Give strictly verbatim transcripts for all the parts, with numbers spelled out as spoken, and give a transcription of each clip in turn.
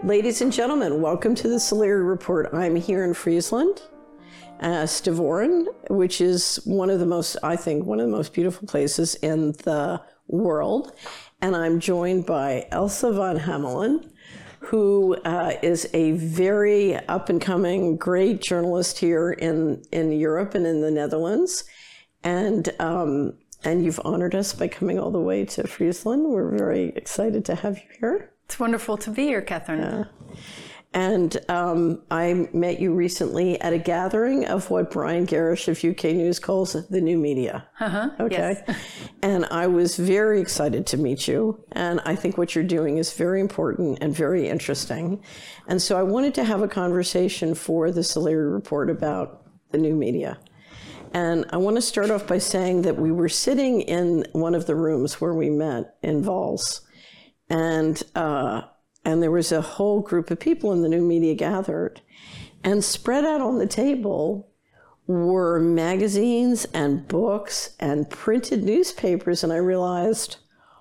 Ladies and gentlemen, welcome to the Solari Report. I'm here in Friesland, uh, Stavoren, which is one of the most, I think, one of the most beautiful places in the world. And I'm joined by Elsa van Hamelen, who uh, is a very up-and-coming, great journalist here in, in Europe and in the Netherlands. And um, and you've honored us by coming all the way to Friesland. We're very excited to have you here. It's wonderful to be here, Catherine. Yeah. And um, I met you recently at a gathering of what Brian Gerrish of U K News calls the new media. Uh-huh, okay. Yes. And I was very excited to meet you. And I think what you're doing is very important and very interesting. And so I wanted to have a conversation for the Solari Report about the new media. And I want to start off by saying that we were sitting in one of the rooms where we met in Vals. And uh, and there was a whole group of people in the new media gathered. And spread out on the table were magazines and books and printed newspapers. And I realized,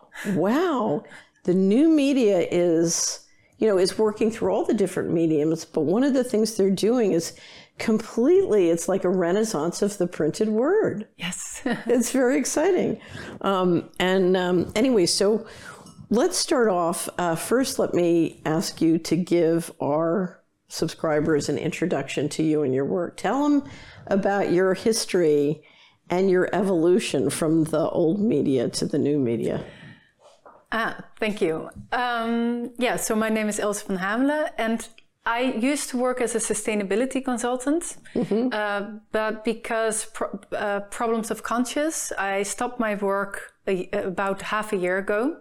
wow, the new media is, you know, is working through all the different mediums. But one of the things they're doing is completely, it's like a renaissance of the printed word. Yes. It's very exciting. Um, and um, anyway, so let's start off. Uh, first, let me ask you to give our subscribers an introduction to you and your work. Tell them about your history and your evolution from the old media to the new media. Ah, thank you. Um, yeah, so my name is Elsa van Hamelen, and I used to work as a sustainability consultant, mm-hmm. uh, but because pro- uh, problems of conscience, I stopped my work a, about half a year ago.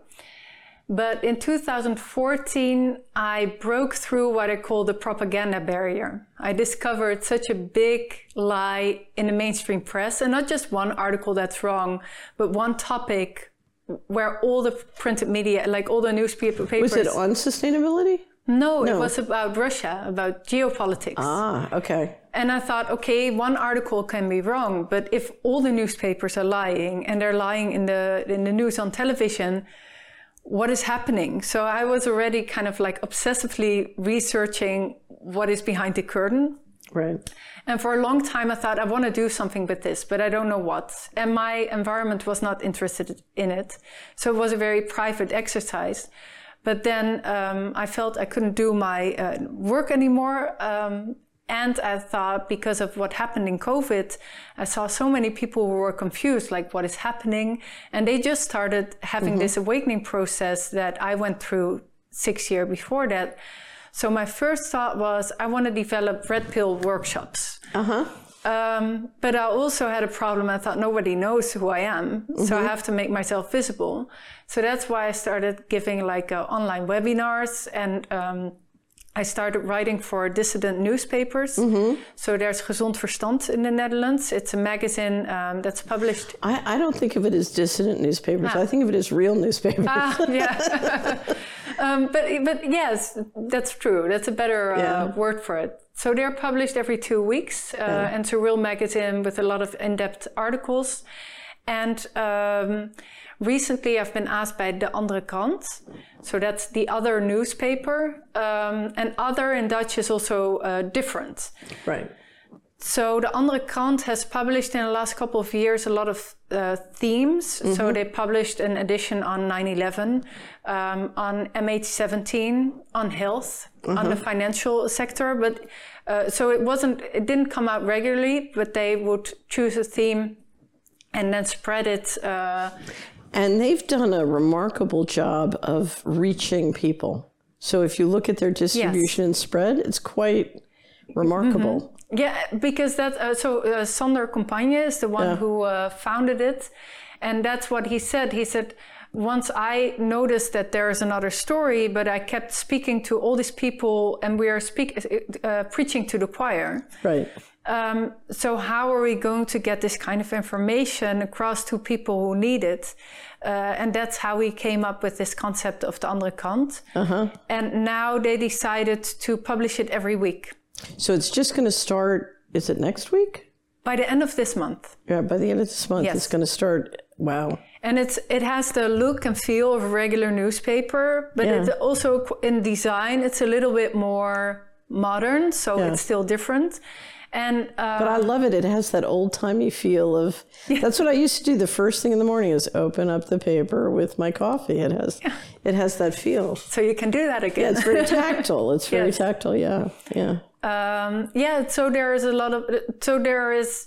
But in two thousand fourteen, I broke through what I call the propaganda barrier. I discovered such a big lie in the mainstream press, and not just one article that's wrong, but one topic where all the printed media, like all the newspaper papers... Was it on sustainability? No, no, it was about Russia, about geopolitics. Ah, okay. And I thought, okay, one article can be wrong, but if all the newspapers are lying, and they're lying in the in the news on television, what is happening? So I was already kind of like obsessively researching what is behind the curtain. Right. And for a long time I thought, I want to do something with this, but I don't know what. And my environment was not interested in it. So it was a very private exercise. But then um, I felt I couldn't do my uh, work anymore. Um, and I thought, because of what happened in COVID, I saw so many people who were confused, like what is happening? And they just started having mm-hmm. this awakening process that I went through six years before that. So my first thought was, I want to develop red pill workshops. Uh-huh. Um, but I also had a problem. I thought nobody knows who I am, mm-hmm. so I have to make myself visible. So that's why I started giving like uh, online webinars, and um, I started writing for dissident newspapers. Mm-hmm. So there's Gezond Verstand in the Netherlands. It's a magazine um, that's published. I, I don't think of it as dissident newspapers. Ah. I think of it as real newspapers. Ah, yeah. um, but but yes, that's true. That's a better uh, yeah. word for it. So they're published every two weeks, uh, yeah. and it's a real magazine with a lot of in-depth articles. And um, recently I've been asked by De Andere Krant, so that's the other newspaper, um, and other in Dutch is also uh, different. Right. So De Andere Krant has published in the last couple of years a lot of uh, themes. Mm-hmm. So they published an edition on nine eleven, um, on M H seventeen, on health, mm-hmm. on the financial sector. But uh, so it wasn't, it didn't come out regularly, but they would choose a theme and then spread it. Uh, and they've done a remarkable job of reaching people. So if you look at their distribution yes. and spread, it's quite remarkable. Mm-hmm. Yeah, because that, uh, so uh, Sander Compagne is the one yeah. who uh, founded it. And that's what he said. He said, once I noticed that there is another story, but I kept speaking to all these people and we are speak, uh, preaching to the choir. Right. Um, so how are we going to get this kind of information across to people who need it? Uh, and that's how we came up with this concept of De Andere Krant. Uh-huh. And now they decided to publish it every week. So it's just going to start, is it next week? By the end of this month. Yeah, by the end of this month, yes. it's going to start Wow. And it's it has the look and feel of a regular newspaper, but Yeah. it also in design, it's a little bit more modern, so Yeah. it's still different. And uh, But I love it. It has that old-timey feel of, that's what I used to do. The first thing in the morning is open up the paper with my coffee. It has, yeah. it has that feel. so you can do that again. Yeah, it's very tactile. It's very Yes. tactile. Yeah, yeah. Um, yeah, so there is a lot of, so there is,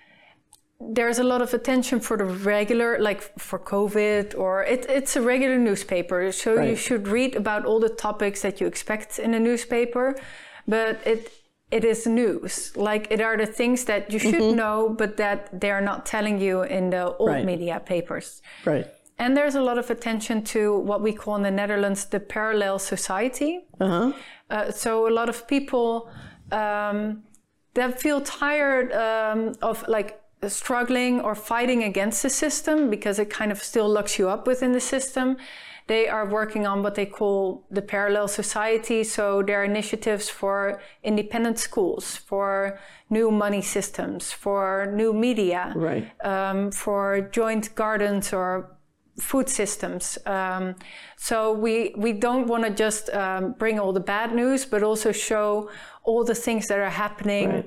there's a lot of attention for the regular, like for COVID, or it, it's a regular newspaper. So Right. you should read about all the topics that you expect in a newspaper, but it it is news. Like it are the things that you should mm-hmm. know, but that they are not telling you in the old right. media papers. Right. And there's a lot of attention to what we call in the Netherlands the parallel society. Uh-huh. Uh, so a lot of people um, that feel tired um, of like struggling or fighting against the system because it kind of still locks you up within the system. They are working on what they call the parallel society. So there are initiatives for independent schools, for new money systems, for new media, right. um, for joint gardens or food systems. Um, so we we don't want to just um, bring all the bad news, but also show all the things that are happening right.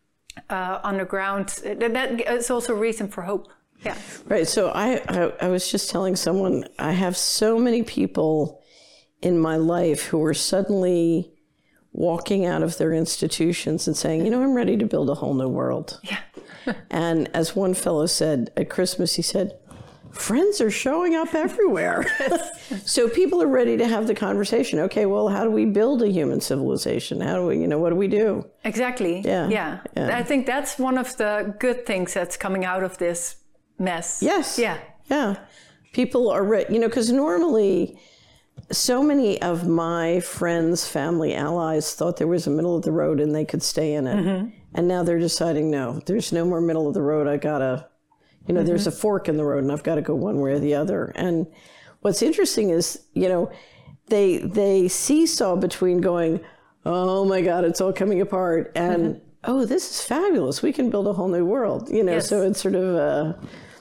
uh, underground. That, that is also a reason for hope. Yeah. Right. So I, I I was just telling someone, I have so many people in my life who are suddenly walking out of their institutions and saying, you know, I'm ready to build a whole new world. Yeah. And as one fellow said at Christmas, he said, friends are showing up everywhere. So people are ready to have the conversation. Okay, well, how do we build a human civilization? How do we, you know, what do we do? Exactly. Yeah. Yeah. Yeah. I think that's one of the good things that's coming out of this mess. Yes. Yeah. Yeah. People are ready, you know, because normally so many of my friends, family, allies thought there was a middle of the road and they could stay in it. Mm-hmm. And now they're deciding, no, there's no more middle of the road. I gotta, you know, mm-hmm. there's a fork in the road and I've got to go one way or the other. And what's interesting is, you know, they they seesaw between going, oh my God, it's all coming apart, and mm-hmm. oh, this is fabulous. We can build a whole new world. You know, yes. So it's sort of uh,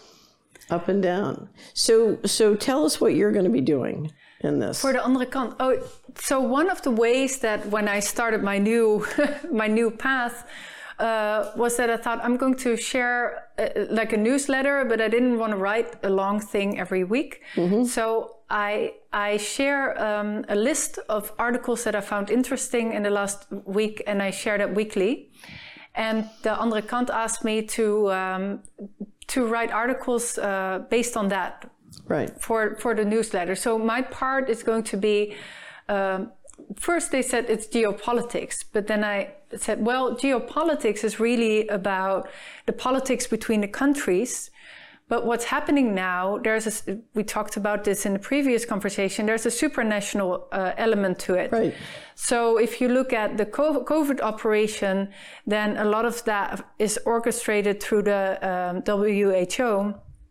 up and down. So so tell us what you're going to be doing in this. For the andere kant. Oh, so one of the ways that when I started my new my new path uh, was that I thought I'm going to share uh, like a newsletter, but I didn't want to write a long thing every week. Mm-hmm. So I I share um, a list of articles that I found interesting in the last week, and I share that weekly. And the andere kant asked me to um, to write articles uh, based on that. Right. For for the newsletter. So my part is going to be, um, first they said it's geopolitics, but then I said, well, geopolitics is really about the politics between the countries. But what's happening now, there's a, we talked about this in the previous conversation, there's a supranational uh, element to it. Right. So if you look at the COVID operation, then a lot of that is orchestrated through the um, W H O.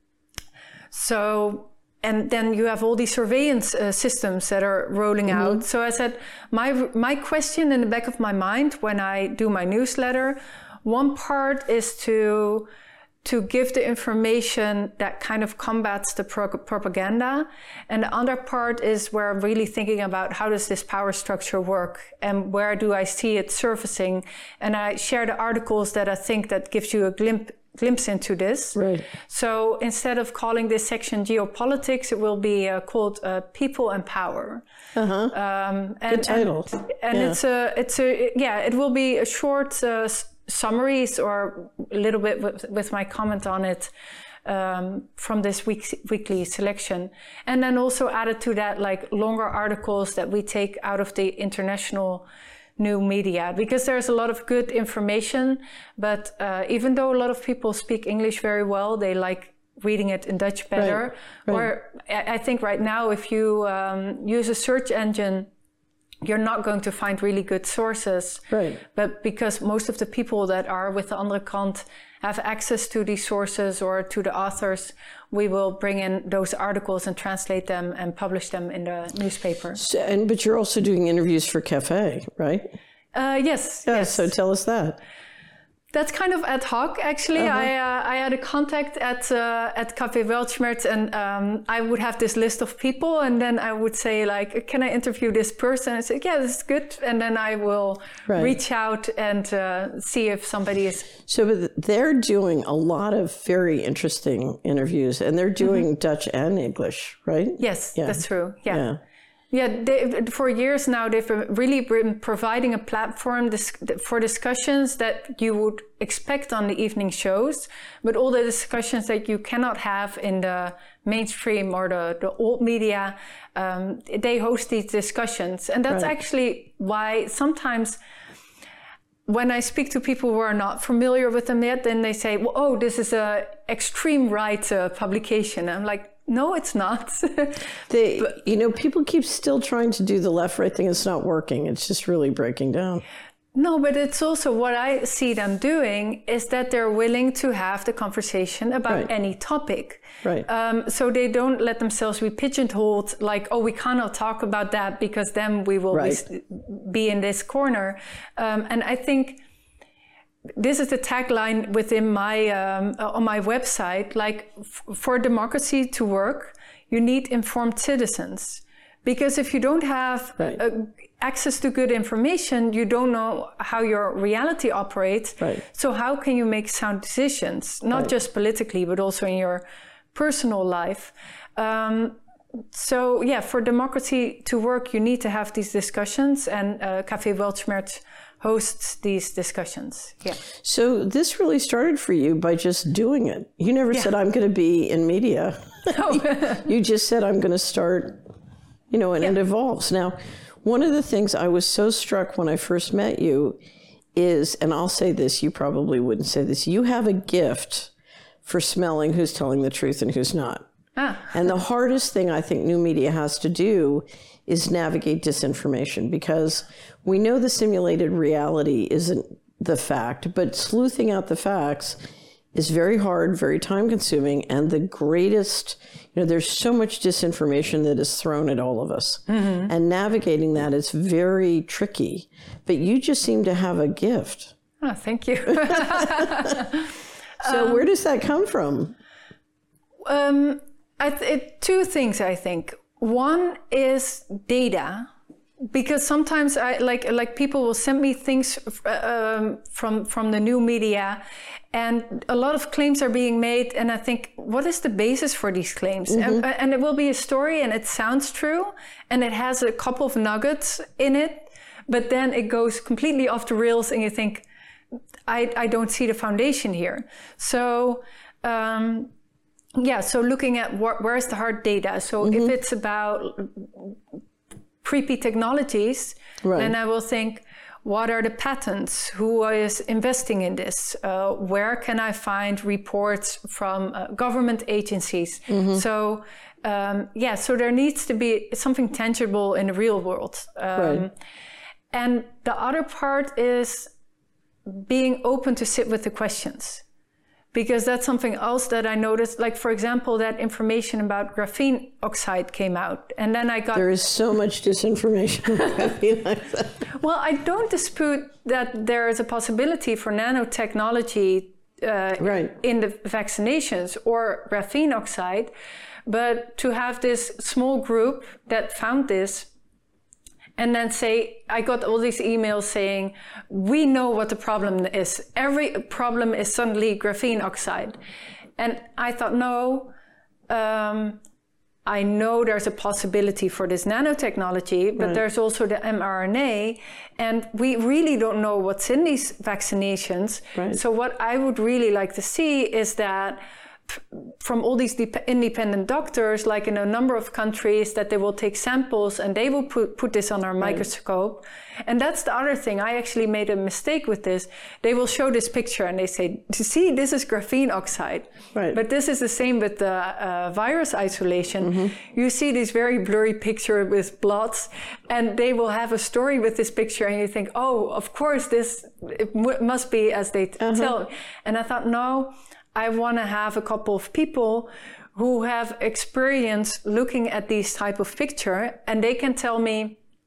So, and then you have all these surveillance uh, systems that are rolling mm-hmm. out. So I said, my my question in the back of my mind when I do my newsletter, one part is to to give the information that kind of combats the pro- propaganda. And the other part is where I'm really thinking about how does this power structure work and where do I see it surfacing? And I share the articles that I think that gives you a glimpse glimpse into this. Right. So instead of calling this section geopolitics, it will be uh, called uh, people and power. Uh-huh. Um, and, Good title. And, and yeah. it's a, it's a, yeah, it will be a short uh, summaries or a little bit with, with my comment on it um, from this week's, weekly selection. And then also added to that, like longer articles that we take out of the international new media, because there's a lot of good information, but uh, even though a lot of people speak English very well, they like reading it in Dutch better. Right, right. Or I think right now, if you um, use a search engine, you're not going to find really good sources. Right. But because most of the people that are with the andere kant have access to these sources or to the authors, we will bring in those articles and translate them and publish them in the newspaper. So, and but you're also doing interviews for Café, right? Uh, yes. Yeah, yes. so tell us that. That's kind of ad hoc, actually. Uh-huh. I uh, I had a contact at uh, at Café Weltschmerz, and um, I would have this list of people, and then I would say, like, can I interview this person? I said, yeah, this is good, and then I will right. reach out and uh, see if somebody is. So they're doing a lot of very interesting interviews, and they're doing mm-hmm. Dutch and English, right? Yes, yeah. That's true. Yeah. yeah. Yeah, they, for years now, they've really been providing a platform dis- for discussions that you would expect on the evening shows, but all the discussions that you cannot have in the mainstream or the, the old media, um, they host these discussions. And that's right. actually why sometimes when I speak to people who are not familiar with them yet, then they say, well, oh, this is a extreme right uh, publication. I'm like, no, it's not. they, but, you know, people keep still trying to do the left-right thing. It's not working. It's just really breaking down. No, but it's also what I see them doing is that they're willing to have the conversation about right. any topic. Right. Um, so they don't let themselves be pigeonholed like, oh, we cannot talk about that because then we will right. be, be in this corner. Um, and I think this is the tagline within my um, on my website. Like, f- for democracy to work, you need informed citizens. Because if you don't have right. uh, access to good information, you don't know how your reality operates. Right. So how can you make sound decisions, not right. just politically, but also in your personal life? Um, so yeah, for democracy to work, you need to have these discussions, and uh, Café Weltschmerz hosts these discussions. Yeah. So this really started for you by just doing it. You never yeah. said, I'm going to be in media. No. You just said, I'm going to start, you know, and yeah. it evolves. Now, one of the things I was so struck when I first met you is, and I'll say this, you probably wouldn't say this, you have a gift for smelling who's telling the truth and who's not. Ah. And the hardest thing I think new media has to do is navigate disinformation, because we know the simulated reality isn't the fact, but sleuthing out the facts is very hard, very time consuming, and the greatest, you know, there's so much disinformation that is thrown at all of us. Mm-hmm. And navigating that is very tricky, but you just seem to have a gift. Oh, thank you. So um, where does that come from? Um, I th- it, two things, I think. One is data, because sometimes I like like people will send me things um, from from the new media, and a lot of claims are being made, and I think, what is the basis for these claims? Mm-hmm. And, and it will be a story, and it sounds true, and it has a couple of nuggets in it, but then it goes completely off the rails, and you think, I I don't see the foundation here. So. Um, Yeah, so looking at wh- where's the hard data. So mm-hmm. if it's about creepy technologies, right. then I will think, what are the patents? Who is investing in this? Uh, where can I find reports from uh, government agencies? Mm-hmm. So um, yeah, so there needs to be something tangible in the real world. Um, right. And the other part is being open to sit with the questions. Because that's something else that I noticed. Like, for example, that information about graphene oxide came out. And then I got... There is so much disinformation about graphene oxide. Well, I don't dispute that there is a possibility for nanotechnology uh, right. in the vaccinations or graphene oxide. But to have this small group that found this, and then say, I got all these emails saying, we know what the problem is. Every problem is suddenly graphene oxide. And I thought, no, um, I know there's a possibility for this nanotechnology, but right. there's also the mRNA, and we really don't know what's in these vaccinations. Right. So what I would really like to see is that from all these independent doctors, like in a number of countries, that they will take samples and they will put, put this on our right. microscope. And that's the other thing. I actually made a mistake with this. They will show this picture and they say, see, this is graphene oxide. Right. But this is the same with the uh, virus isolation. Mm-hmm. You see this very blurry picture with blots, and they will have a story with this picture, and you think, oh, of course, this it m- must be as they t- uh-huh. tell. And I thought, no, I want to have a couple of people who have experience looking at these type of picture, and they can tell me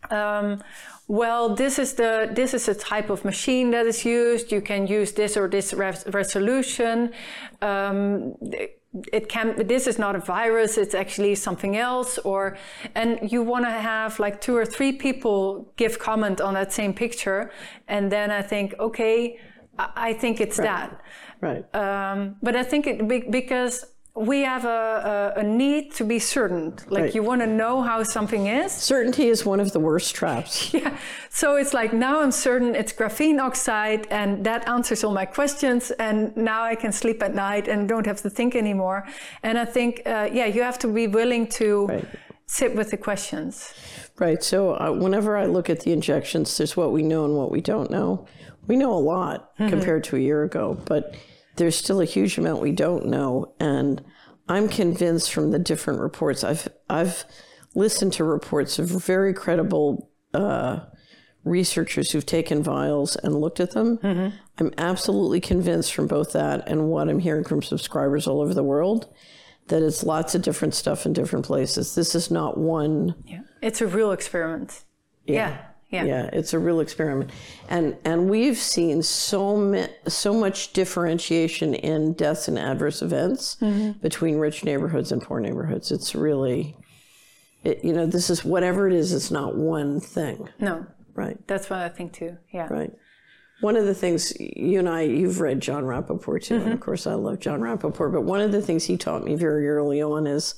Um, well, this is the this is a type of machine that is used. You can use this or this res- resolution. Um, it can. This is not a virus. It's actually something else. Or and you want to have like two or three people give comment on that same picture, and then I think, okay, I, I think it's right. that. Right. Um, but I think it because. We have a, a, a need to be certain. Like right. you want to know how something is. Certainty is one of the worst traps. Yeah. So it's like, now I'm certain it's graphene oxide and that answers all my questions. And now I can sleep at night and don't have to think anymore. And I think, uh, yeah, you have to be willing to right. sit with the questions. Right. So uh, whenever I look at the injections, there's what we know and what we don't know. We know a lot mm-hmm. compared to a year ago, but there's still a huge amount we don't know. And I'm convinced from the different reports, I've I've listened to reports of very credible uh, researchers who've taken vials and looked at them. Mm-hmm. I'm absolutely convinced from both that and what I'm hearing from subscribers all over the world that it's lots of different stuff in different places. This is not one. Yeah. It's a real experiment. Yeah. yeah. Yeah. yeah, it's a real experiment. And and we've seen so ma- so much differentiation in deaths and adverse events mm-hmm. between rich neighborhoods and poor neighborhoods. It's really, it, you know, this is, whatever it is, it's not one thing. No. Right. That's what I think too, yeah. Right. One of the things, you and I, you've read John Rappaport too, mm-hmm. and of course I love John Rappaport, but one of the things he taught me very early on is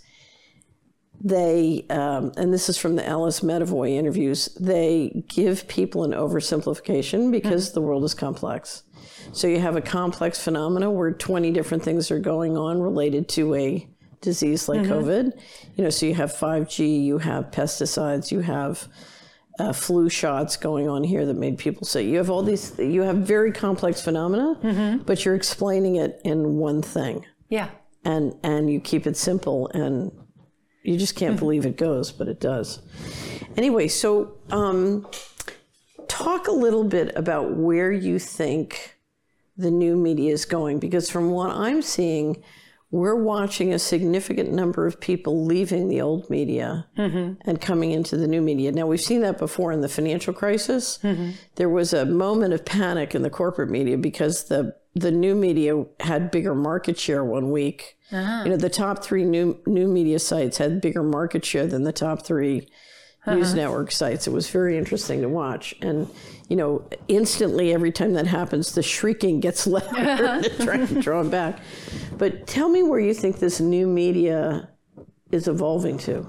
they, um, and this is from the Alice Medavoy interviews, they give people an oversimplification because mm-hmm. the world is complex. So you have a complex phenomena where twenty different things are going on related to a disease like mm-hmm. COVID. You know, so you have five G, you have pesticides, you have uh, flu shots going on here that made people say, you have all these, you have very complex phenomena, mm-hmm. but you're explaining it in one thing. Yeah. And, and you keep it simple, and you just can't believe it goes, but it does. Anyway, so um, talk a little bit about where you think the new media is going, because from what I'm seeing, we're watching a significant number of people leaving the old media mm-hmm. and coming into the new media. Now, we've seen that before in the financial crisis. Mm-hmm. There was a moment of panic in the corporate media because the the new media had bigger market share one week. Uh-huh. You know, the top three new new media sites had bigger market share than the top three uh-huh. news network sites. It was very interesting to watch. And, you know, instantly every time that happens, the shrieking gets louder and trying to draw them back. But tell me where you think this new media is evolving to.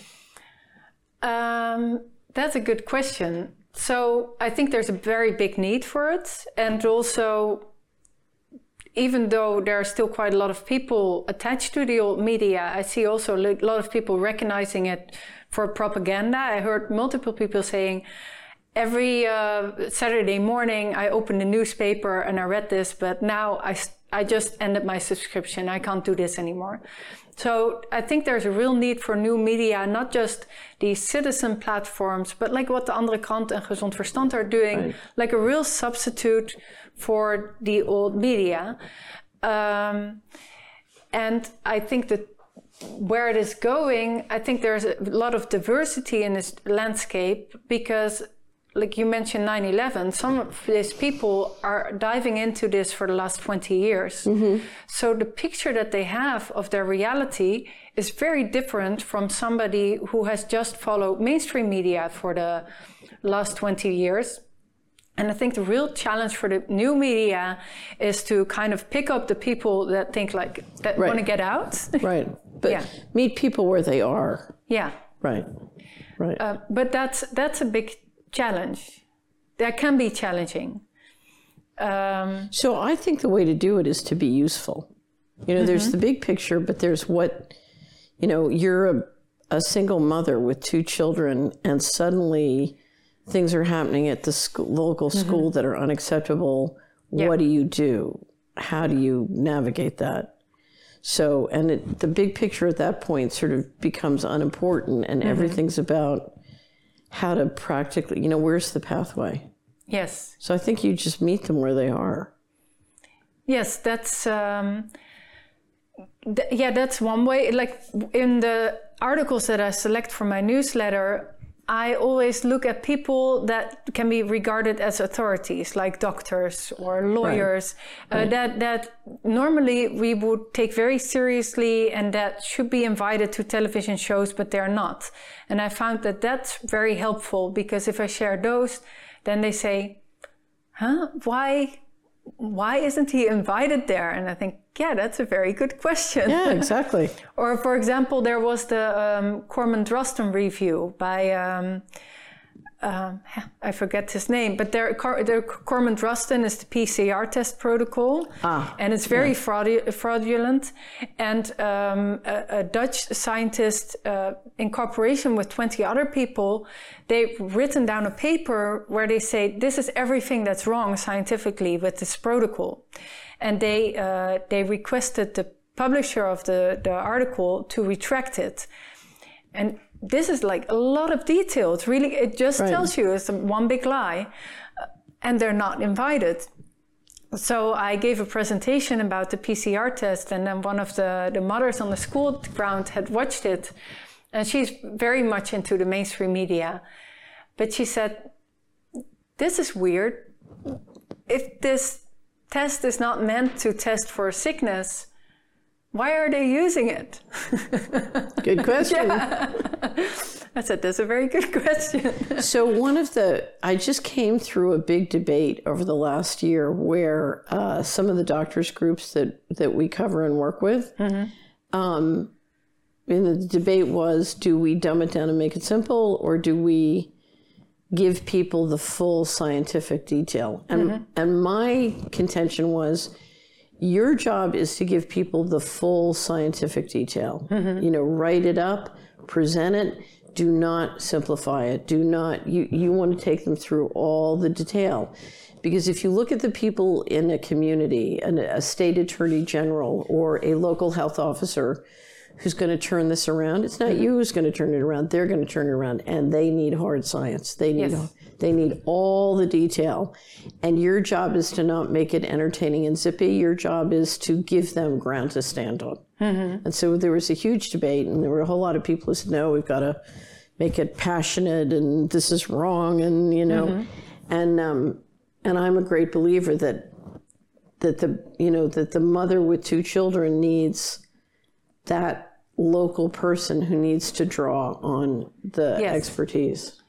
Um, that's a good question. So I think there's a very big need for it. And also, even though there are still quite a lot of people attached to the old media, I see also a lot of people recognizing it for propaganda. I heard multiple people saying, every uh, Saturday morning I opened the newspaper and I read this, but now I, I just ended my subscription. I can't do this anymore. So I think there's a real need for new media, not just these citizen platforms, but like what the Andere Krant and Gezond Verstand are doing, right. like a real substitute for the old media. Um, and I think that where it is going, I think there's a lot of diversity in this landscape because, like you mentioned nine eleven, some of these people are diving into this for the last twenty years. Mm-hmm. So the picture that they have of their reality is very different from somebody who has just followed mainstream media for the last twenty years. And I think the real challenge for the new media is to kind of pick up the people that think like, that right. want to get out. Right. But yeah. meet people where they are. Yeah. Right. Right. Uh, but that's that's a big challenge. That can be challenging. Um, so I think the way to do it is to be useful. You know, mm-hmm. there's the big picture, but there's what, you know, you're a, a single mother with two children and suddenly things are happening at the school, local mm-hmm. school that are unacceptable. Yeah. What do you do? How do you navigate that? So, and it, the big picture at that point sort of becomes unimportant and mm-hmm. everything's about how to practically, you know, where's the pathway? Yes. So I think you just meet them where they are. Yes, that's, um, th- yeah, that's one way. Like in the articles that I select for my newsletter, I always look at people that can be regarded as authorities, like doctors or lawyers, right. Uh, right. that that normally we would take very seriously and that should be invited to television shows, but they're not. And I found that that's very helpful, because if I share those, then they say, huh, why, why isn't he invited there? And I think, yeah, that's a very good question. Yeah, exactly. Or, for example, there was the um, Corman Drosten review by, um, um, I forget his name, but there, Cor- the Corman Drosten is the P C R test protocol, ah, and it's very yeah. fraud- fraudulent. And um, a, a Dutch scientist, uh, in cooperation with twenty other people, they've written down a paper where they say this is everything that's wrong scientifically with this protocol. And they uh, they requested the publisher of the, the article to retract it. And this is like a lot of detail. It's really, it just right. tells you it's one big lie. Uh, and they're not invited. So I gave a presentation about the P C R test, and then one of the, the mothers on the school ground had watched it. And she's very much into the mainstream media. But she said, this is weird. If this test is not meant to test for sickness, why are they using it? Good question. Yeah. I said, that's a very good question. So one of the, I just came through a big debate over the last year where uh, some of the doctors groups that, that we cover and work with, mm-hmm. um, and the debate was, do we dumb it down and make it simple, or do we give people the full scientific detail? And mm-hmm. and my contention was, your job is to give people the full scientific detail. Mm-hmm. You know, write it up, present it. Do not simplify it. Do not, you, you want to take them through all the detail. Because if you look at the people in a community, an, a state attorney general or a local health officer who's going to turn this around, it's not mm-hmm. you who's going to turn it around. They're going to turn it around, and they need hard science. They need yes. they need all the detail. And your job is to not make it entertaining and zippy. Your job is to give them ground to stand on. Mm-hmm. And so there was a huge debate, and there were a whole lot of people who said, no, we've got to make it passionate, and this is wrong, and, you know. Mm-hmm. And um, and I'm a great believer that that the, you know, that the mother with two children needs that local person who needs to draw on the yes. expertise.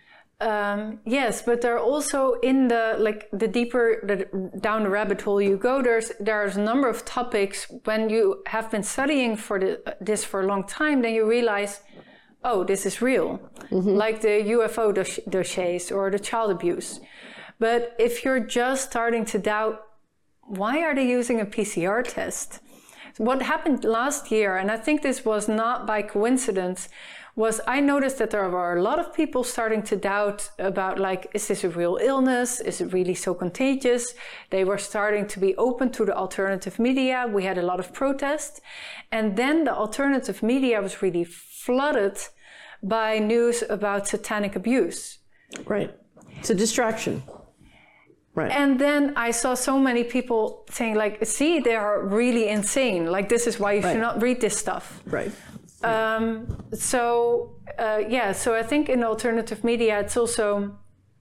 Um, yes, but there are also, in the, like, the deeper the, down the rabbit hole you go, there's there's a number of topics. When you have been studying for the, this for a long time, then you realize, oh, this is real. Mm-hmm. Like the U F O dos- dossiers or the child abuse. But if you're just starting to doubt, why are they using a P C R test? What happened last year, and I think this was not by coincidence, was I noticed that there were a lot of people starting to doubt about, like, is this a real illness? Is it really so contagious? They were starting to be open to the alternative media. We had a lot of protest. And then the alternative media was really flooded by news about satanic abuse. Right. It's a distraction. Right. And then I saw so many people saying, like, see, they are really insane. Like, this is why you right. should not read this stuff. Right. Um, so, uh, yeah, so I think in alternative media, it's also...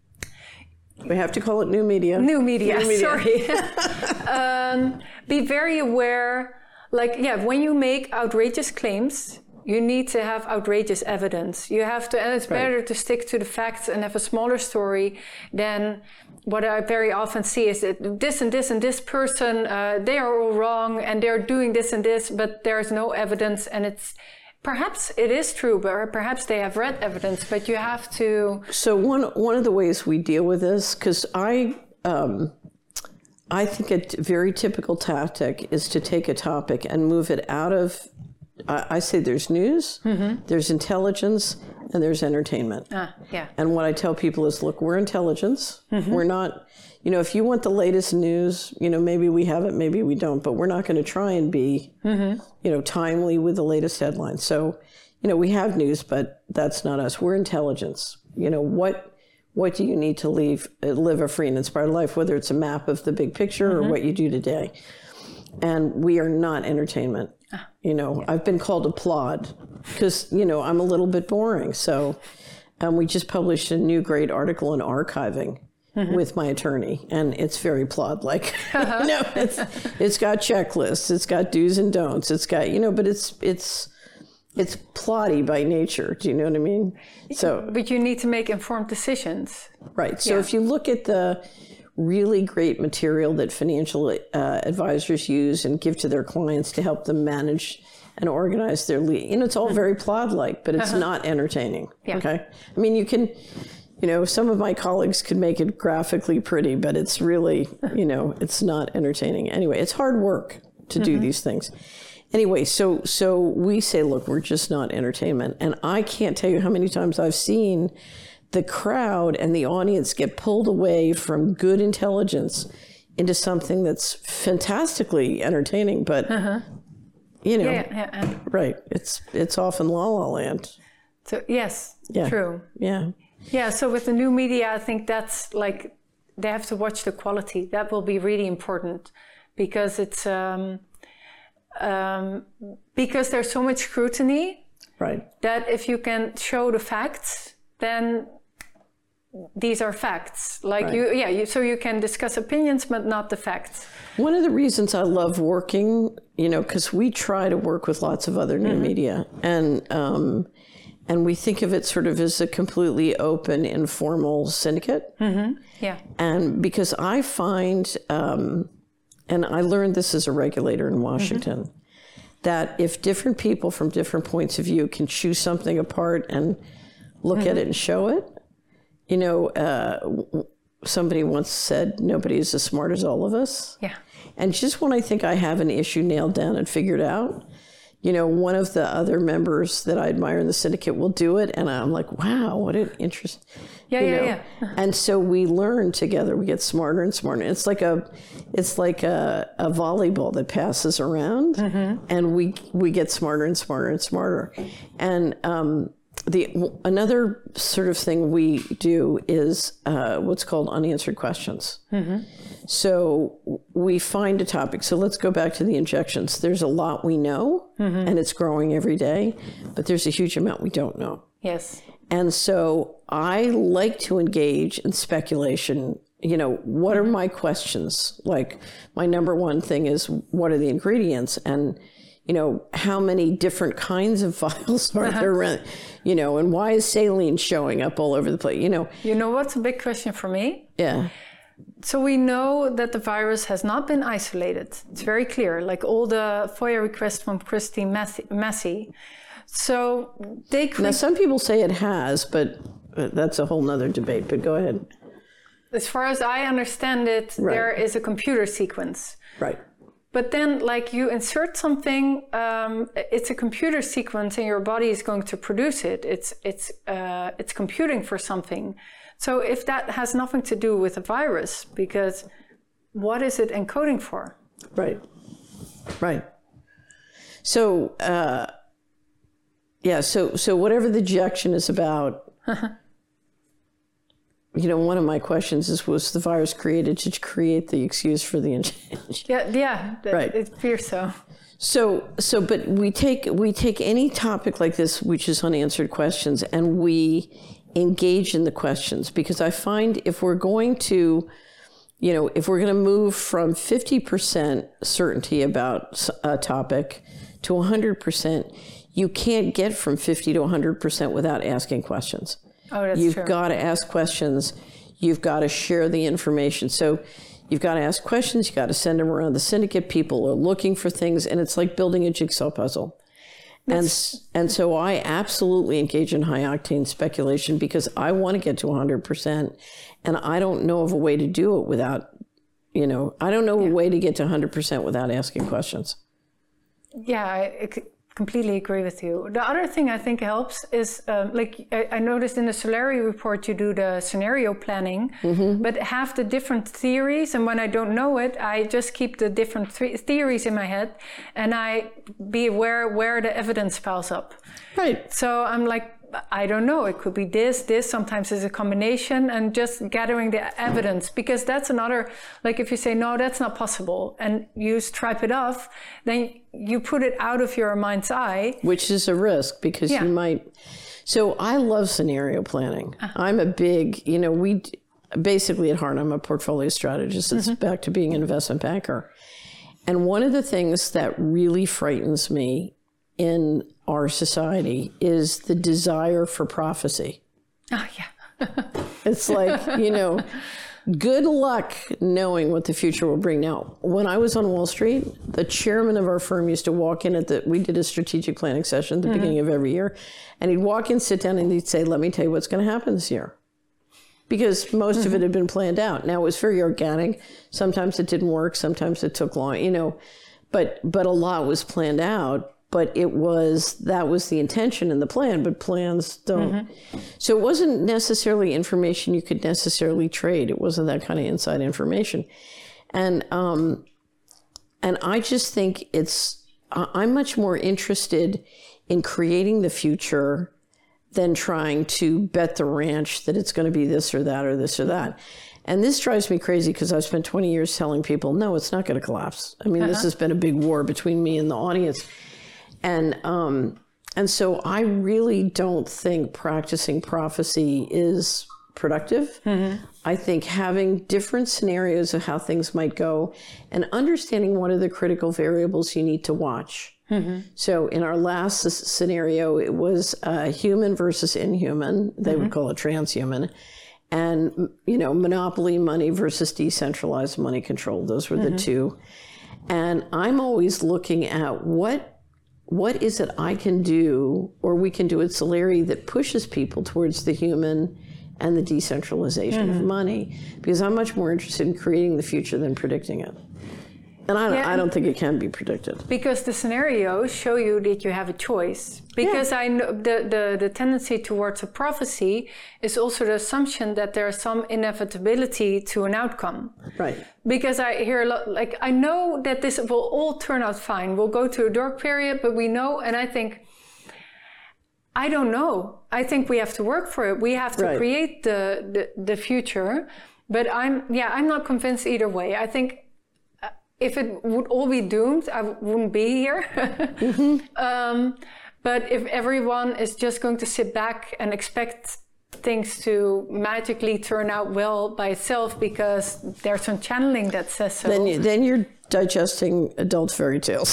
We have to call it new media. New media, new media. Sorry. um, be very aware, like, yeah, when you make outrageous claims, you need to have outrageous evidence. You have to, and it's right. better to stick to the facts and have a smaller story than... What I very often see is that this and this and this person, uh, they are all wrong and they're doing this and this, but there's no evidence. And it's perhaps it is true, but perhaps they have read evidence, but you have to. So one one of the ways we deal with this, because I um, I think a t- very typical tactic is to take a topic and move it out of. I, I say there's news, mm-hmm. there's intelligence, and there's entertainment. Ah, yeah. And what I tell people is, look, we're intelligence. Mm-hmm. We're not, you know, if you want the latest news, you know, maybe we have it, maybe we don't, but we're not going to try and be, mm-hmm. you know, timely with the latest headlines. So, you know, we have news, but that's not us. We're intelligence. You know, what what do you need to leave, live a free and inspired life, whether it's a map of the big picture mm-hmm. or what you do today. And we are not entertainment. You know, yeah. I've been called a plod because, you know, I'm a little bit boring. So, um, we just published a new great article on archiving mm-hmm. with my attorney, and it's very plot-like. Uh-huh. No, it's it's got checklists, it's got do's and don'ts, it's got, you know, but it's it's it's plotty by nature. Do you know what I mean? So, but you need to make informed decisions, right? So yeah. if you look at the really great material that financial uh, advisors use and give to their clients to help them manage and organize their lead, you know, it's all very plot-like, but it's uh-huh. not entertaining. Yeah. Okay, I mean, you can. You know, some of my colleagues could make it graphically pretty, but it's really, you know, it's not entertaining. Anyway, it's hard work to do mm-hmm. these things. Anyway, so so we say, look, we're just not entertainment. And I can't tell you how many times I've seen the crowd and the audience get pulled away from good intelligence into something that's fantastically entertaining, but, uh-huh. you know, yeah, yeah, yeah. right. It's, it's often La La Land. So, yes, yeah. true. Yeah. Yeah, so with the new media, I think that's like, they have to watch the quality. That will be really important because it's, um, um, because there's so much scrutiny. Right. That if you can show the facts, then these are facts. Like right. you, yeah, you, so you can discuss opinions, but not the facts. One of the reasons I love working, you know, because we try to work with lots of other new mm-hmm. media, and, um, And we think of it sort of as a completely open, informal syndicate. Mm-hmm. Yeah. And because I find, um, and I learned this as a regulator in Washington, mm-hmm. that if different people from different points of view can choose something apart and look mm-hmm. at it and show it, you know, uh, somebody once said, nobody is as smart as all of us. Yeah. And just when I think I have an issue nailed down and figured out, you know, one of the other members that I admire in the syndicate will do it. And I'm like, wow, what an interest. Yeah, you yeah, know? yeah. And so we learn together. We get smarter and smarter. It's like a, it's like a, a volleyball that passes around, mm-hmm. and we we get smarter and smarter and smarter. And um, the another sort of thing we do is uh, what's called unanswered questions. Mm-hmm. So we find a topic. So let's go back to the injections. There's a lot we know, mm-hmm. and it's growing every day, but there's a huge amount we don't know. Yes. And so I like to engage in speculation. You know, what are my questions? Like, my number one thing is, what are the ingredients? And, you know, how many different kinds of vials are there around? You know, and why is saline showing up all over the place? You know. You know what's a big question for me? Yeah. So we know that the virus has not been isolated. It's very clear, like all the FOIA requests from Christine Massey. So they cre- Now, some people say it has, but that's a whole nother debate, but go ahead. As far as I understand it, right. there is a computer sequence. Right. But then, like, you insert something, um, it's a computer sequence and your body is going to produce it. It's, it's, uh, it's computing for something. So if that has nothing to do with a virus, because what is it encoding for? Right, right. So, uh, yeah, so so whatever the ejection is about, you know, one of my questions is, was the virus created to create the excuse for the injection? Yeah, yeah, right. It appears so. So, so, but we take we take any topic like this, which is unanswered questions, and we engage in the questions, because I find if we're going to, you know, if we're going to move from fifty percent certainty about a topic to one hundred percent, you can't get from fifty to one hundred percent without asking questions. Oh, that's You've true. got to ask questions. You've got to share the information. So you've got to ask questions. You've got to send them around the syndicate. People are looking for things, and it's like building a jigsaw puzzle. That's, and and so I absolutely engage in high-octane speculation because I want to get to one hundred percent, and I don't know of a way to do it without, you know, I don't know yeah. a way to get to one hundred percent without asking questions. Yeah, I completely agree with you. The other thing I think helps is, um, like I, I noticed in the Solari report, you do the scenario planning, mm-hmm. but have the different theories. And when I don't know it, I just keep the different th- theories in my head, and I be aware where the evidence piles up. Right. So I'm like, I don't know, it could be this, this, sometimes it's a combination, and just gathering the evidence, because that's another, like if you say, no, that's not possible, and you stripe it off, then you put it out of your mind's eye. Which is a risk, because yeah. you might, So I love scenario planning. I'm a big, you know, we basically at heart, I'm a portfolio strategist. It's mm-hmm. back to being an investment banker. And one of the things that really frightens me in our society is the desire for prophecy. Oh, yeah. It's like, you know, good luck knowing what the future will bring. Now, when I was on Wall Street, the chairman of our firm used to walk in at the, we did a strategic planning session at the mm-hmm. beginning of every year, and he'd walk in, sit down, and he'd say, let me tell you what's going to happen this year. Because most mm-hmm. of it had been planned out. Now, it was very organic. Sometimes it didn't work. Sometimes it took long, you know, but but a lot was planned out. But it was, that was the intention in the plan, but plans don't. Mm-hmm. So it wasn't necessarily information you could necessarily trade. It wasn't that kind of inside information. And um, and I just think it's, I'm much more interested in creating the future than trying to bet the ranch that it's going to be this or that or this or that. And this drives me crazy because I've spent twenty years telling people, no, it's not going to collapse. I mean, uh-huh. this has been a big war between me and the audience. And um, and so I really don't think practicing prophecy is productive. Mm-hmm. I think having different scenarios of how things might go and understanding what are the critical variables you need to watch. Mm-hmm. So in our last s- scenario, it was uh, human versus inhuman. They mm-hmm. would call it transhuman. And, you know, monopoly money versus decentralized money control. Those were mm-hmm. the two. And I'm always looking at what what is it I can do, or we can do at Solari, that pushes people towards the human and the decentralization mm-hmm. of money. Because I'm much more interested in creating the future than predicting it. And I don't, yeah, I don't think it can be predicted. Because the scenarios show you that you have a choice. Because yeah. I know the, the, the tendency towards a prophecy is also the assumption that there's some inevitability to an outcome. Right. Because I hear a lot, like, I know that this will all turn out fine. We'll go to a dark period, but we know, and I think, I don't know. I think we have to work for it. We have to right. create the, the, the future. But I'm, yeah, I'm not convinced either way. I think, if it would all be doomed, I wouldn't be here. mm-hmm. um, but if everyone is just going to sit back and expect things to magically turn out well by itself because there's some channeling that says so. Then, you, then you're digesting adult fairy tales.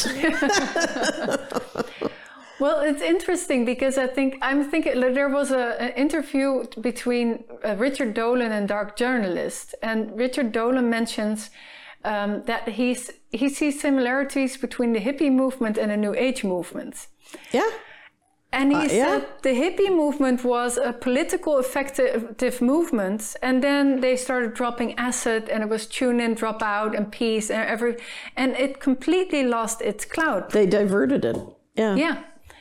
Well, it's interesting because I think, I'm thinking, there was a, an interview between uh, Richard Dolan and Dark Journalist. And Richard Dolan mentions Um, that he's, he sees similarities between the hippie movement and the New Age movement. Yeah. And he uh, said yeah. the hippie movement was a political effective movement, and then they started dropping acid, and it was tune in, drop out, and peace, and every, and it completely lost its clout. They diverted it. Yeah. Yeah.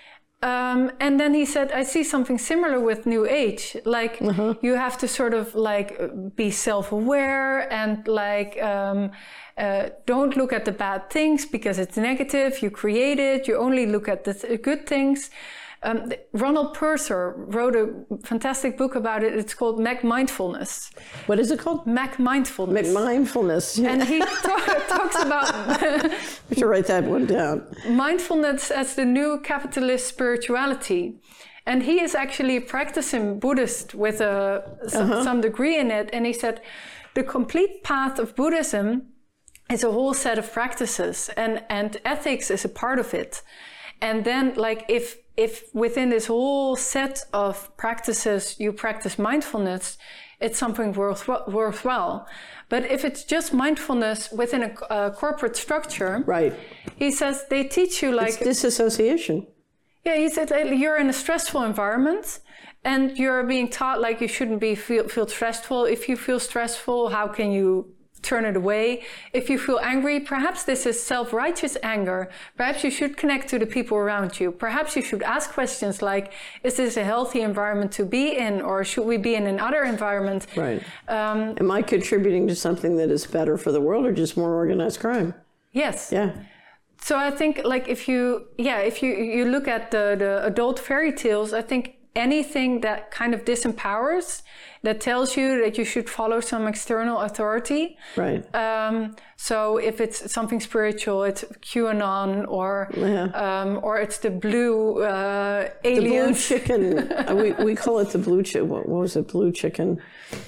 Um, and then he said, I see something similar with New Age. Like, uh-huh. you have to sort of like be self-aware and like, um, uh, don't look at the bad things because it's negative. You create it. You only look at the th- good things. Um, Ronald Purser wrote a fantastic book about it. It's called Mac Mindfulness. What is it called? Mac Mindfulness. Mac Mindfulness. Yeah. And he talk, talks about... We should write that one down. Mindfulness as the new capitalist spirituality. And he is actually a practicing Buddhist with a, some, uh-huh. some degree in it. And he said, the complete path of Buddhism is a whole set of practices. And, and ethics is a part of it. And then, like, if... If within this whole set of practices you practice mindfulness, it's something worth, worthwhile. But if it's just mindfulness within a, a corporate structure, right? He says they teach you like... It's disassociation. Yeah, he said you're in a stressful environment and you're being taught like you shouldn't be feel, feel stressful. If you feel stressful, how can you turn it away? If you feel angry, perhaps this is self-righteous anger. Perhaps you should connect to the people around you. Perhaps you should ask questions like, is this a healthy environment to be in, or should we be in another environment? Right. Um, Am I contributing to something that is better for the world or just more organized crime? Yes. Yeah. So I think like if you, yeah, if you, you look at the, the adult fairy tales, I think anything that kind of disempowers, that tells you that you should follow some external authority. Right. Um, so if it's something spiritual, it's QAnon, or Yeah. um, or it's the blue uh, aliens. The blue chicken. uh, we, we call it the blue chicken. What, what was it? Blue chicken.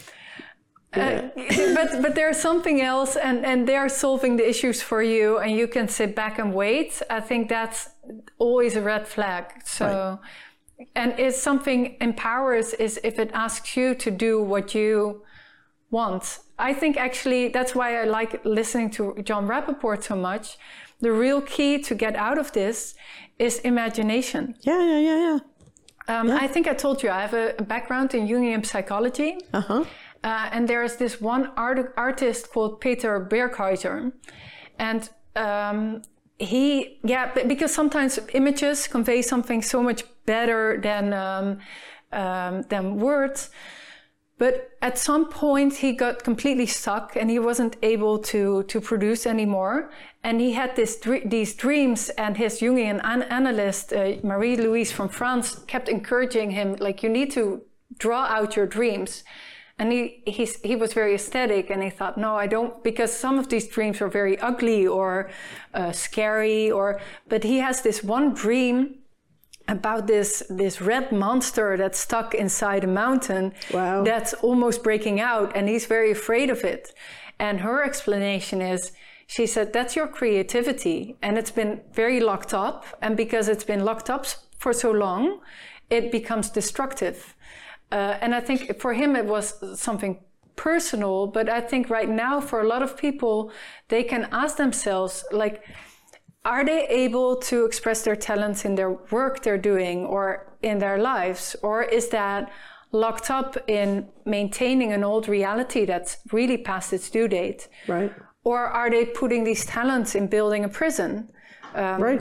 Uh, but but there's something else, and, and they're solving the issues for you, and you can sit back and wait. I think that's always a red flag. So, right. And if something empowers is if it asks you to do what you want. I think actually that's why I like listening to Jon Rappaport so much. The real key to get out of this is imagination. Yeah, yeah, yeah, yeah. Um, yeah. I think I told you I have a, a background in Jungian psychology. Uh-huh. Uh, and there's this one art- artist called Peter Berghuizer. And um, he, yeah, because sometimes images convey something so much better than, um, um, than words. But at some point he got completely stuck and he wasn't able to, to produce anymore. And he had this these dreams, and his Jungian an- analyst, uh, Marie-Louise from France, kept encouraging him, like, you need to draw out your dreams. And he, he's, he was very aesthetic, and he thought, no, I don't, because some of these dreams are very ugly or uh, scary, or, but he has this one dream about this, this red monster that's stuck inside a mountain. Wow. That's almost breaking out, and he's very afraid of it. And her explanation is, she said, that's your creativity, and it's been very locked up, and because it's been locked up for so long, it becomes destructive. Uh, and I think for him it was something personal, but I think right now for a lot of people, they can ask themselves, like, are they able to express their talents in their work they're doing or in their lives? Or is that locked up in maintaining an old reality that's really past its due date? Right. Or are they putting these talents in building a prison? Um, right.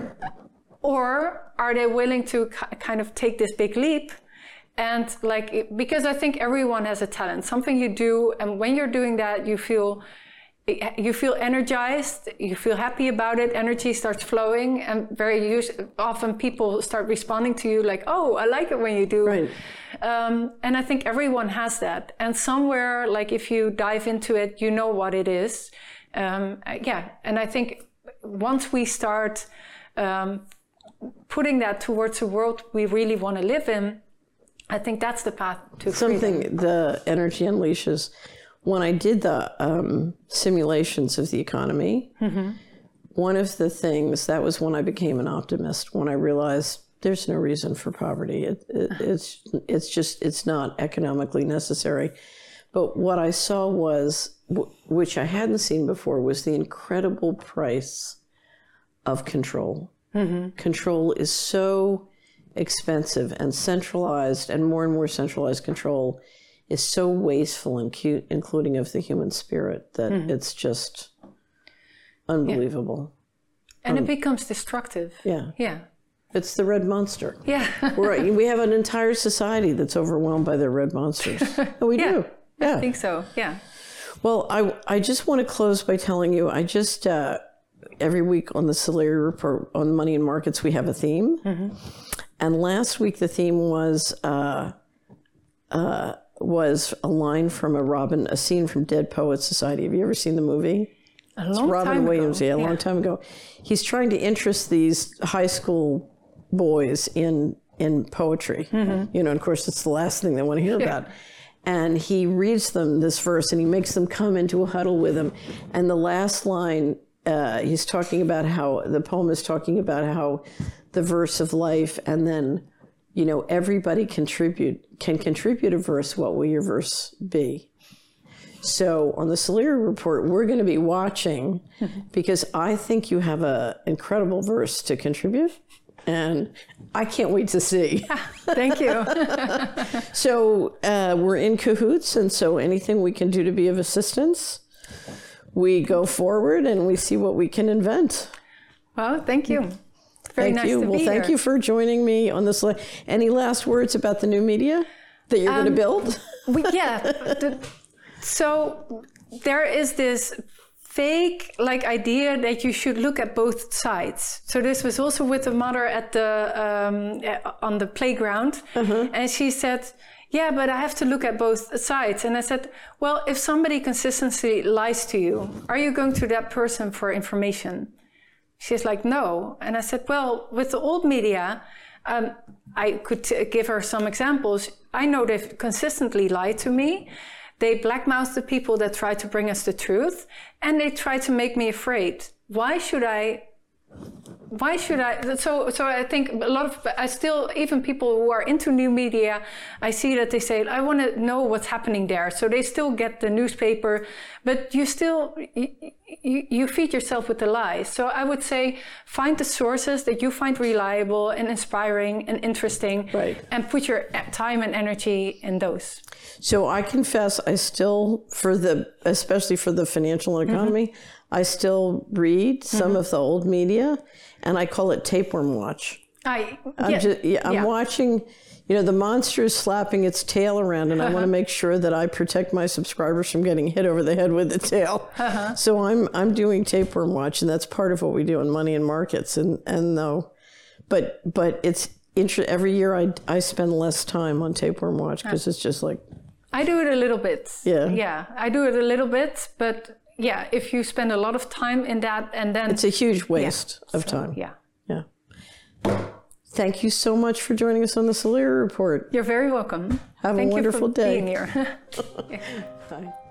Or are they willing to k- kind of take this big leap? And like, because I think everyone has a talent, something you do, and when you're doing that, you feel you feel energized, you feel happy about it, energy starts flowing, and very use, often people start responding to you like, oh, I like it when you do. Right. Um, and I think everyone has that. And somewhere, like if you dive into it, you know what it is. Um, yeah, and I think once we start um, putting that towards a world we really want to live in, I think that's the path to something freedom. The energy unleashes. When I did the um, simulations of the economy, mm-hmm. one of the things, that was when I became an optimist, when I realized there's no reason for poverty. It, it, it's it's just, it's not economically necessary. But what I saw was, which I hadn't seen before, was the incredible price of control. Mm-hmm. Control is so expensive, and centralized, and more and more centralized control is so wasteful and cute, including of the human spirit, that mm-hmm. it's just unbelievable. Yeah. And um, it becomes destructive. Yeah. Yeah. It's the red monster. Yeah. We're, we have an entire society that's overwhelmed by the red monsters. We yeah, do. Yeah. I think so. Yeah. Well, I, I just want to close by telling you, I just, uh, every week on the Solari Report on Money and Markets, we have a theme. Mm-hmm. And last week the theme was uh, uh, was a line from a Robin, a scene from Dead Poets Society. Have you ever seen the movie? A long it's Robin time Williams, ago. yeah, a yeah. long time ago. He's trying to interest these high school boys in in poetry. Mm-hmm. You know, and of course, it's the last thing they want to hear yeah. about. And he reads them this verse, and he makes them come into a huddle with him. And the last line, uh, he's talking about how, the poem is talking about how the verse of life, and then, you know, everybody contribute can contribute a verse. What will your verse be? So on the Solari Report, we're going to be watching, because I think you have an incredible verse to contribute, and I can't wait to see. Thank you. So uh, we're in cahoots, and so anything we can do to be of assistance, we go forward and we see what we can invent. Well, thank you. Very thank nice you. to well, be thank here. you for joining me on this. Any last words about the new media that you're um, going to build? we, yeah. The, so there is this fake like idea that you should look at both sides. So this was also with the mother at the um, on the playground, uh-huh. and she said, yeah, but I have to look at both sides. And I said, well, if somebody consistently lies to you, are you going to that person for information? She's like, no. And I said, well, with the old media, um, I could t- give her some examples. I know they've consistently lied to me. They blackmouth the people that try to bring us the truth, and they try to make me afraid. Why should I Why should I? So, so I think a lot of, I still, even people who are into new media, I see that they say, I want to know what's happening there. So they still get the newspaper, but you still, you, you, you feed yourself with the lies. So I would say, find the sources that you find reliable and inspiring and interesting, right. and put your time and energy in those. So I confess, I still, for the, especially for the financial economy, mm-hmm. I still read some mm-hmm. of the old media, and I call it tapeworm watch. I, I'm, yeah, just, yeah, I'm yeah. watching, you know, the monster is slapping its tail around, and uh-huh. I want to make sure that I protect my subscribers from getting hit over the head with the tail. Uh-huh. So I'm I'm doing tapeworm watch, and that's part of what we do in Money and Markets. And and though, but but it's inter- every year I I spend less time on tapeworm watch because it's just like. I do it a little bit. Yeah. Yeah, I do it a little bit, but yeah, if you spend a lot of time in that, and then it's a huge waste yeah, of so, time. Yeah. Yeah. Thank you so much for joining us on the Solera Report. You're very welcome. Have Thank a wonderful you for day. Being here. Bye.